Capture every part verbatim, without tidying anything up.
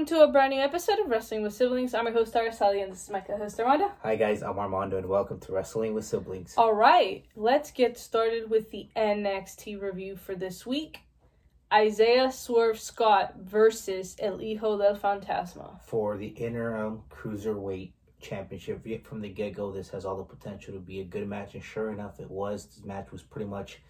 to a brand new episode of Wrestling with Siblings. I'm your host, Araceli, and this is my co-host, Armando. Hi guys, I'm Armando, and welcome to Wrestling with Siblings. All right, let's get started with the N X T review for this week. Isaiah Swerve Scott versus El Hijo del Fantasma. For the interim Cruiserweight Championship, from the get-go, this has all the potential to be a good match, and sure enough, it was. This match was pretty much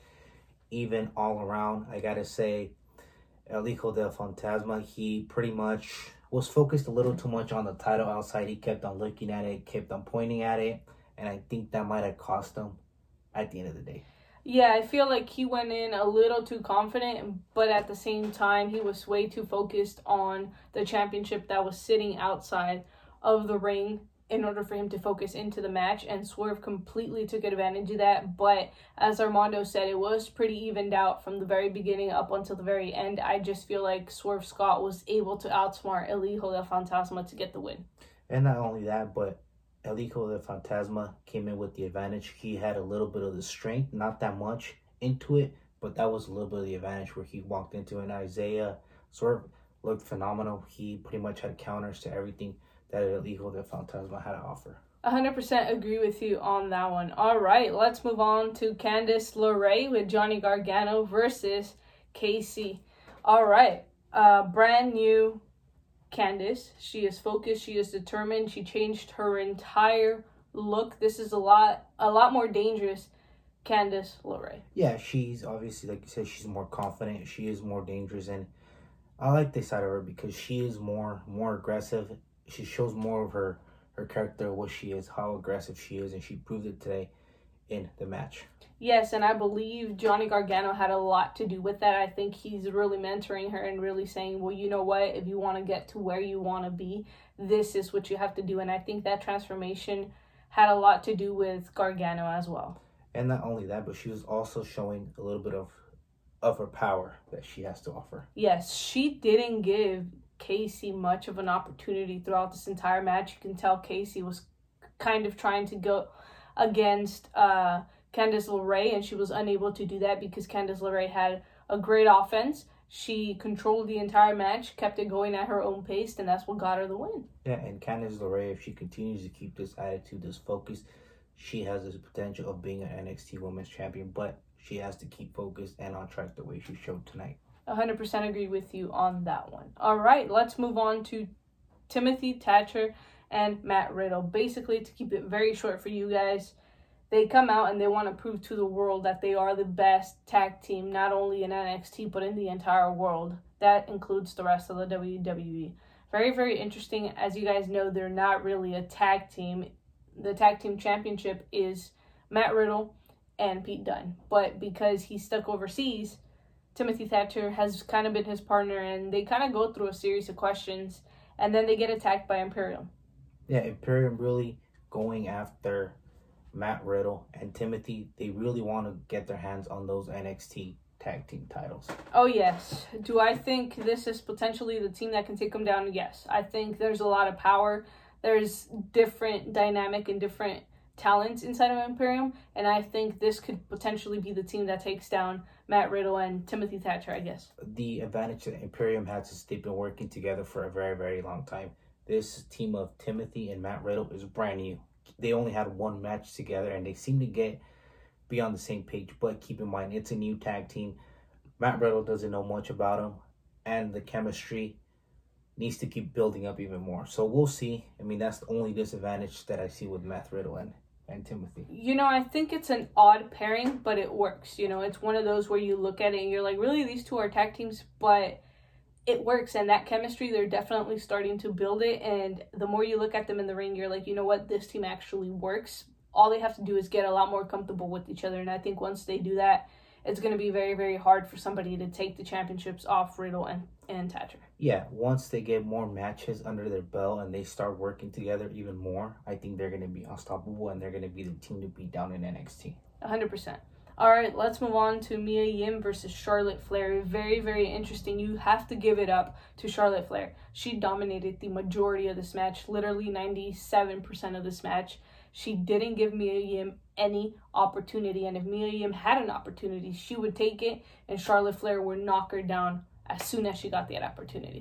even all around. I gotta say, El Hijo del Fantasma, he pretty much was focused a little too much on the title outside. He kept on looking at it, kept on pointing at it, and I think that might have cost him at the end of the day. Yeah, I feel like he went in a little too confident, but at the same time, he was way too focused on the championship that was sitting outside of the ring in order for him to focus into the match, and Swerve completely took advantage of that. But as Armando said, it was pretty evened out from the very beginning up until the very end. I just feel like Swerve Scott was able to outsmart El Hijo del Fantasma to get the win. And not only that, but El Hijo del Fantasma came in with the advantage. He had a little bit of the strength, not that much into it, but that was a little bit of the advantage where he walked into it. And Isaiah Swerve looked phenomenal. He pretty much had counters to everything that El Hijo del Fantasma had to offer. one hundred percent agree with you on that one. All right, let's move on to Candice LeRae with Johnny Gargano versus K C. All right, uh, brand new Candice. She is focused. She is determined. She changed her entire look. This is a lot, a lot more dangerous Candice LeRae. Yeah, she's obviously, like you said, she's more confident. She is more dangerous, and I like this side of her because she is more, more aggressive. She shows more of her, her character, what she is, how aggressive she is, and she proved it today in the match. Yes, and I believe Johnny Gargano had a lot to do with that. I think he's really mentoring her and really saying, well, you know what, if you want to get to where you want to be, this is what you have to do. And I think that transformation had a lot to do with Gargano as well. And not only that, but she was also showing a little bit of, of her power that she has to offer. Yes, she didn't give Casey much of an opportunity throughout this entire match. You can tell Casey was kind of trying to go against uh, Candice LeRae, and she was unable to do that because Candice LeRae had a great offense. She controlled the entire match, kept it going at her own pace, and that's what got her the win. Yeah, and Candice LeRae, if she continues to keep this attitude, this focus, she has this potential of being an N X T Women's Champion, but she has to keep focused and on track the way she showed tonight. one hundred percent agree with you on that one. All right, let's move on to Timothy Thatcher and Matt Riddle. Basically, to keep it very short for you guys, they come out and they want to prove to the world that they are the best tag team, not only in N X T, but in the entire world. That includes the rest of the W W E. Very, very interesting. As you guys know, they're not really a tag team. The tag team championship is Matt Riddle and Pete Dunne. But because he's stuck overseas, Timothy Thatcher has kind of been his partner, and they kind of go through a series of questions, and then they get attacked by Imperium. Yeah, Imperium really going after Matt Riddle and Timothy. They really want to get their hands on those N X T tag team titles. Oh, yes. Do I think this is potentially the team that can take them down? Yes. I think there's a lot of power. There's different dynamic and different talents inside of Imperium, and I think this could potentially be the team that takes down Matt Riddle and Timothy Thatcher, I guess. The advantage that Imperium has is they've been working together for a very, very long time. This team of Timothy and Matt Riddle is brand new. They only had one match together, and they seem to get be on the same page. But keep in mind, it's a new tag team. Matt Riddle doesn't know much about them, and the chemistry needs to keep building up even more. So we'll see. I mean, that's the only disadvantage that I see with Matt Riddle and and Timothy. You know, I think it's an odd pairing, but it works. You know, it's one of those where you look at it and you're like, really, these two are tag teams? But it works, and that chemistry, they're definitely starting to build it, and the more you look at them in the ring, you're like, you know what, this team actually works. All they have to do is get a lot more comfortable with each other, and I think once they do that, it's going to be very, very hard for somebody to take the championships off Riddle and, and Thatcher. Yeah, once they get more matches under their belt and they start working together even more, I think they're going to be unstoppable, and they're going to be the team to beat down in N X T. one hundred percent. All right, let's move on to Mia Yim versus Charlotte Flair. Very, very interesting. You have to give it up to Charlotte Flair. She dominated the majority of this match, literally ninety-seven percent of this match. She didn't give Mia Yim any opportunity, and if Mia Yim had an opportunity, she would take it, and Charlotte Flair would knock her down as soon as she got that opportunity.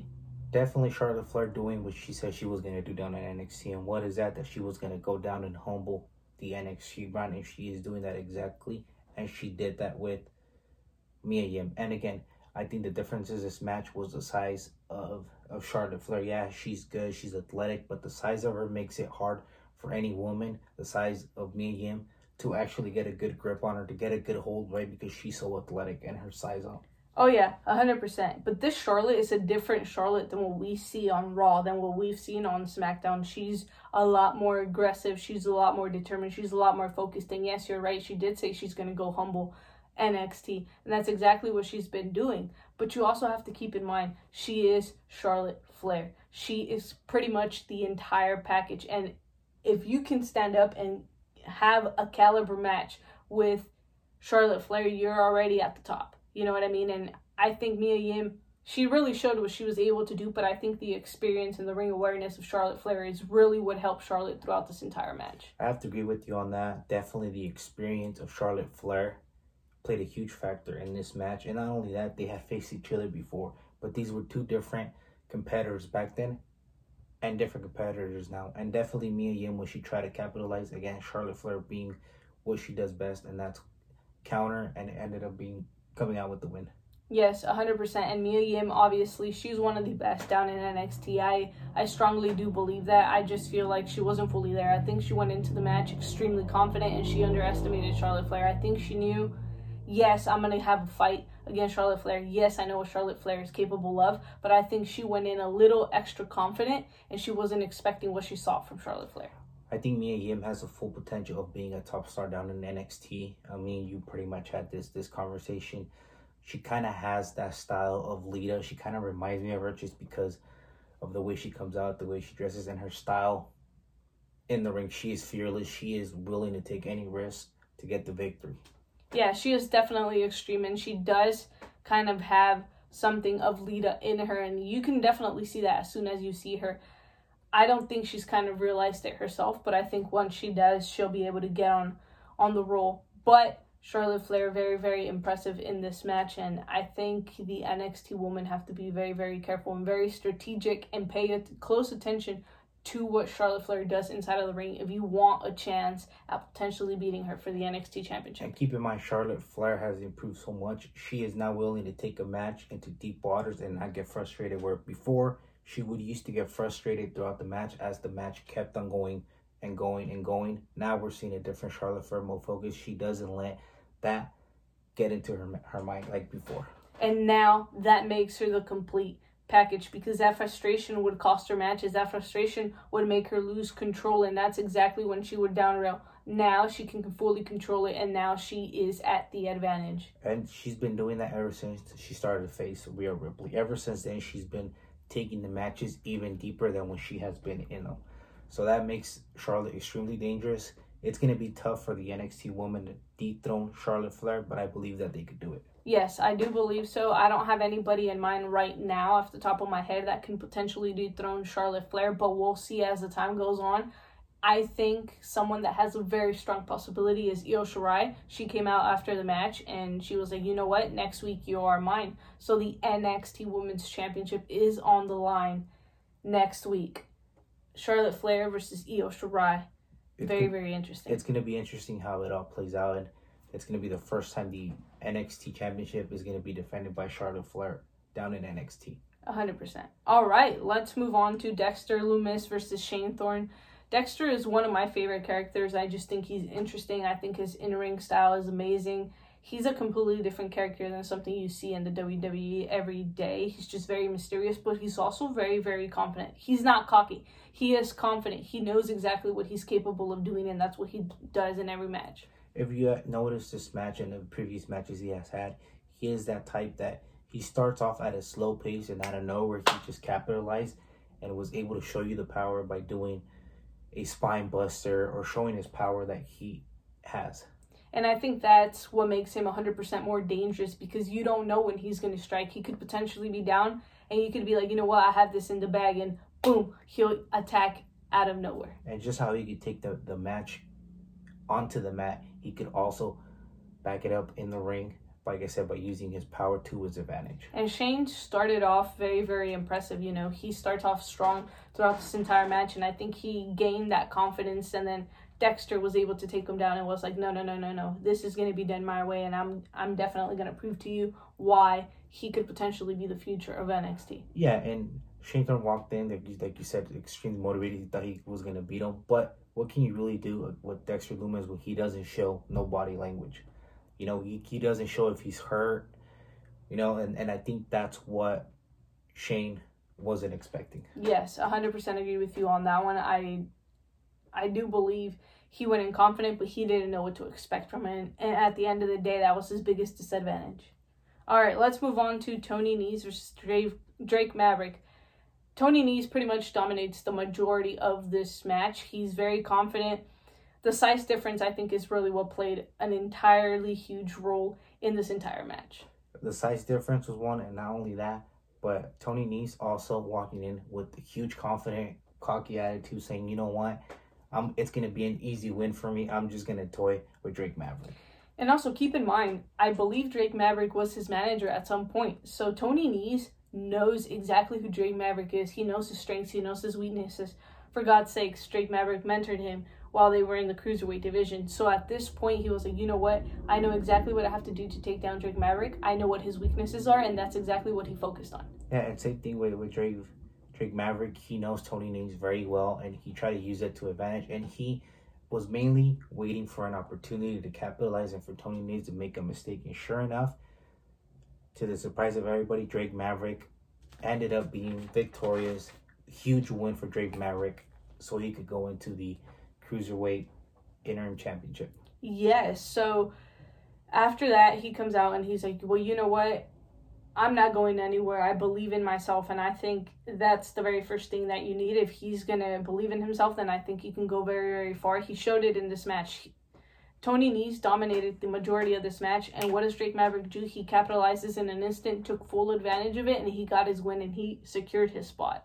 Definitely Charlotte Flair doing what she said she was going to do down in N X T. And what is that? That she was going to go down and humble the N X T brand. And she is doing that exactly. And she did that with Mia Yim. And again, I think the difference is this match was the size of, of Charlotte Flair. Yeah, she's good. She's athletic. But the size of her makes it hard for any woman the size of Mia Yim to actually get a good grip on her, to get a good hold, right? Because she's so athletic and her size on. Oh, yeah, one hundred percent. But this Charlotte is a different Charlotte than what we see on Raw, than what we've seen on SmackDown. She's a lot more aggressive. She's a lot more determined. She's a lot more focused. And yes, you're right. She did say she's going to go humble N X T. And that's exactly what she's been doing. But you also have to keep in mind, she is Charlotte Flair. She is pretty much the entire package. And if you can stand up and have a caliber match with Charlotte Flair, you're already at the top. You know what I mean? And I think Mia Yim, she really showed what she was able to do, but I think the experience and the ring awareness of Charlotte Flair is really what helped Charlotte throughout this entire match. I have to agree with you on that. Definitely the experience of Charlotte Flair played a huge factor in this match. And not only that, they had faced each other before, but these were two different competitors back then and different competitors now. And definitely Mia Yim, when she tried to capitalize against Charlotte Flair being what she does best, and that's counter, and it ended up being coming out with the win. Yes, one hundred percent. And Mia Yim, obviously, she's one of the best down in N X T. I, I strongly do believe that. I just feel like she wasn't fully there. I think she went into the match extremely confident, and she underestimated Charlotte Flair. I think she knew, yes, I'm going to have a fight against Charlotte Flair. Yes, I know what Charlotte Flair is capable of, but I think she went in a little extra confident, and she wasn't expecting what she saw from Charlotte Flair. I think Mia Yim has the full potential of being a top star down in N X T. I mean, you pretty much had this this conversation. She kind of has that style of Lita. She kind of reminds me of her just because of the way she comes out, the way she dresses, and her style in the ring. She is fearless. She is willing to take any risk to get the victory. Yeah, she is definitely extreme, and she does kind of have something of Lita in her, and you can definitely see that as soon as you see her. I don't think she's kind of realized it herself, but I think once she does, she'll be able to get on, on the roll. But Charlotte Flair, very, very impressive in this match, and I think the N X T women have to be very, very careful and very strategic and pay a close attention to what Charlotte Flair does inside of the ring if you want a chance at potentially beating her for the N X T Championship. And keep in mind, Charlotte Flair has improved so much. She is now willing to take a match into deep waters and not get frustrated, where before she would used to get frustrated throughout the match as the match kept on going and going and going. Now we're seeing a different Charlotte Flair, more focused. She doesn't let that get into her, her mind like before. And now that makes her the complete package, because that frustration would cost her matches. That frustration would make her lose control, and that's exactly when she would down rail. Now she can fully control it, and now she is at the advantage. And she's been doing that ever since she started to face Rhea Ripley. Ever since then, she's been taking the matches even deeper than when she has been in them. So that makes Charlotte extremely dangerous. It's going to be tough for the N X T woman to dethrone Charlotte Flair, but I believe that they could do it. Yes, I do believe so. I don't have anybody in mind right now off the top of my head that can potentially dethrone Charlotte Flair, but we'll see as the time goes on. I think someone that has a very strong possibility is Io Shirai. She came out after the match and she was like, you know what, next week you are mine. So the N X T Women's Championship is on the line next week. Charlotte Flair versus Io Shirai. Very, it's, very interesting. It's going to be interesting how it all plays out, and it's going to be the first time the N X T Championship is going to be defended by Charlotte Flair down in N X T. one hundred percent. All right, let's move on to Dexter Lumis versus Shane Thorne. Dexter is one of my favorite characters. I just think he's interesting. I think his in-ring style is amazing. He's a completely different character than something you see in the W W E every day. He's just very mysterious, but he's also very, very confident. He's not cocky. He is confident. He knows exactly what he's capable of doing, and that's what he does in every match. If you notice this match and the previous matches he has had, he is that type that he starts off at a slow pace, and out of nowhere he just capitalized and was able to show you the power by doing a spine buster or showing his power that he has. And I think that's what makes him one hundred percent more dangerous, because you don't know when he's going to strike. He could potentially be down, and you could be like, you know what, I have this in the bag, and boom, he'll attack out of nowhere. And just how he could take the, the match onto the mat, he could also back it up in the ring like I said, by using his power to his advantage. And Shane started off very, very impressive. You know, he starts off strong throughout this entire match, and I think he gained that confidence, and then Dexter was able to take him down and was like, no, no, no, no, no. This is going to be done my way, and I'm I'm definitely going to prove to you why he could potentially be the future of N X T. Yeah, and Shane Thorne walked in, like you, like you said, extremely motivated. He thought he was going to beat him. But what can you really do with Dexter Lumis when he doesn't show no body language? You know, he, he doesn't show if he's hurt, you know, and, and I think that's what Shane wasn't expecting. Yes, one hundred percent agree with you on that one. I I do believe he went in confident, but he didn't know what to expect from it. And at the end of the day, that was his biggest disadvantage. All right, let's move on to Tony Nese versus Drake, Drake Maverick. Tony Nese pretty much dominates the majority of this match. He's very confident. The size difference, I think, is really what played an entirely huge role in this entire match. The size difference was one, and not only that, but Tony Nese also walking in with a huge, confident, cocky attitude, saying, you know what, um, it's going to be an easy win for me. I'm just going to toy with Drake Maverick. And also, keep in mind, I believe Drake Maverick was his manager at some point. So Tony Nese knows exactly who Drake Maverick is. He knows his strengths. He knows his weaknesses. For God's sakes, Drake Maverick mentored him while they were in the Cruiserweight division. So at this point, he was like, you know what? I know exactly what I have to do to take down Drake Maverick. I know what his weaknesses are, and that's exactly what he focused on. Yeah, and same thing with, with Drake, Drake Maverick. He knows Tony Nese very well, and he tried to use it to advantage. And he was mainly waiting for an opportunity to capitalize and for Tony Nese to make a mistake. And sure enough, to the surprise of everybody, Drake Maverick ended up being victorious. Huge win for Drake Maverick, so he could go into the Cruiserweight Interim Championship. Yes, so after that, he comes out and he's like, well, you know what? I'm not going anywhere. I believe in myself, and I think that's the very first thing that you need. If he's going to believe in himself, then I think he can go very, very far. He showed it in this match. Tony Nese dominated the majority of this match, and what does Drake Maverick do? He capitalizes in an instant, took full advantage of it, and he got his win, and he secured his spot.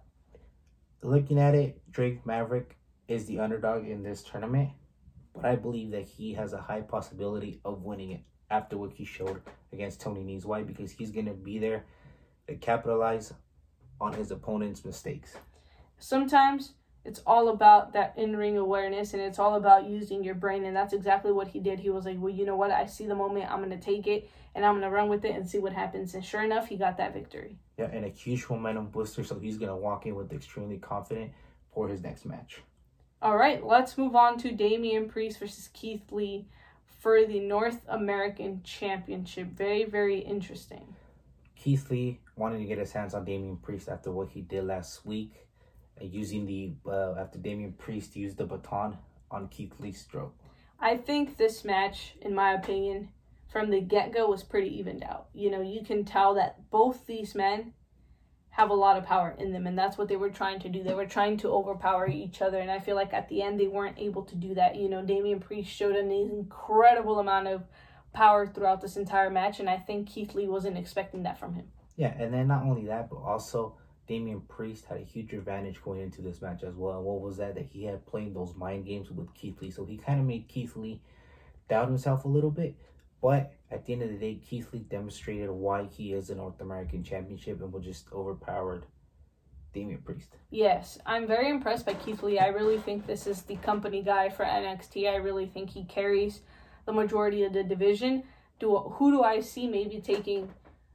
Looking at it, Drake Maverick is the underdog in this tournament, but I believe that he has a high possibility of winning it after what he showed against Tony Nese. Why? Because he's going to be there to capitalize on his opponent's mistakes. Sometimes it's all about that in-ring awareness, and it's all about using your brain, and that's exactly what he did. He was like, well, you know what? I see the moment. I'm going to take it, and I'm going to run with it and see what happens. And sure enough, he got that victory. Yeah, and a huge momentum booster, so he's going to walk in with extremely confident for his next match. All right, let's move on to Damian Priest versus Keith Lee for the North American Championship. Very, very interesting. Keith Lee wanted to get his hands on Damian Priest after what he did last week, uh, using the uh, after Damian Priest used the baton on Keith Lee's throat. I think this match, in my opinion, from the get-go was pretty evened out. You know, you can tell that both these men have a lot of power in them, and that's what they were trying to do. They were trying to overpower each other, and I feel like at the end they weren't able to do that. You know, Damian Priest showed an incredible amount of power throughout this entire match, and I think Keith Lee wasn't expecting that from him. Yeah, and then not only that, but also Damian Priest had a huge advantage going into this match as well. And what was that? That he had playing those mind games with Keith Lee, so he kind of made Keith Lee doubt himself a little bit. But at the end of the day, Keith Lee demonstrated why he is a North American Championship and was just overpowered Damian Priest. Yes, I'm very impressed by Keith Lee. I really think this is the company guy for N X T. I really think he carries the majority of the division. Do Who do I see maybe taking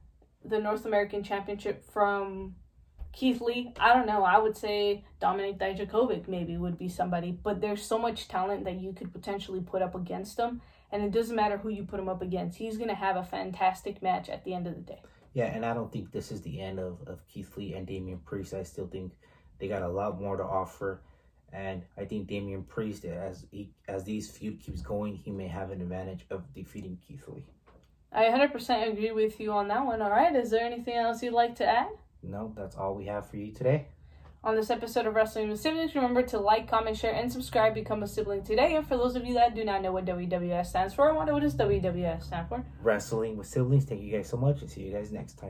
the North American Championship from Keith Lee? I don't know. I would say Dominik Dijakovic maybe would be somebody. But there's so much talent that you could potentially put up against him. And it doesn't matter who you put him up against. He's going to have a fantastic match at the end of the day. Yeah, and I don't think this is the end of, of Keith Lee and Damian Priest. I still think they got a lot more to offer. And I think Damian Priest, as he, as these feud keeps going, he may have an advantage of defeating Keith Lee. I one hundred percent agree with you on that one. All right, is there anything else you'd like to add? No, that's all we have for you today. On this episode of Wrestling with Siblings, remember to like, comment, share, and subscribe. Become a sibling today. And for those of you that do not know what W W S stands for, I wonder what does W W S stand for. Wrestling with Siblings. Thank you guys so much, and see you guys next time.